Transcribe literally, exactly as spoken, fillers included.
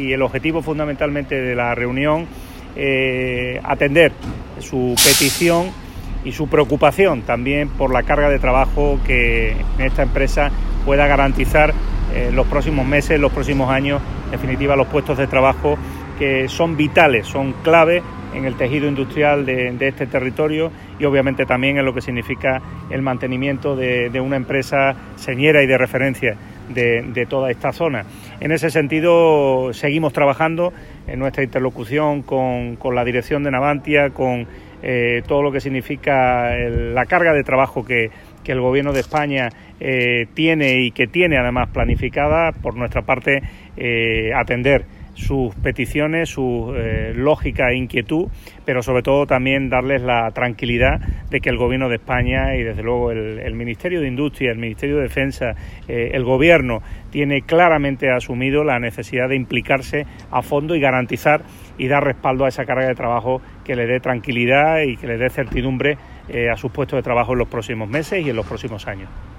y el objetivo fundamentalmente de la reunión, eh, atender su petición y su preocupación también por la carga de trabajo que esta empresa pueda garantizar en eh, los próximos meses, los próximos años, en definitiva los puestos de trabajo que son vitales, son clave en el tejido industrial de, de este territorio y obviamente también en lo que significa el mantenimiento de, de una empresa señera y de referencia de, de toda esta zona. En ese sentido seguimos trabajando en nuestra interlocución con, con la dirección de Navantia, con eh, todo lo que significa el, la carga de trabajo que, que el Gobierno de España eh, tiene y que tiene además planificada. Por nuestra parte, eh, atender sus peticiones, su eh, lógica e inquietud, pero sobre todo también darles la tranquilidad de que el Gobierno de España y desde luego el, el Ministerio de Industria, el Ministerio de Defensa, eh, el Gobierno tiene claramente asumido la necesidad de implicarse a fondo y garantizar y dar respaldo a esa carga de trabajo que le dé tranquilidad y que le dé certidumbre eh, a sus puestos de trabajo en los próximos meses y en los próximos años.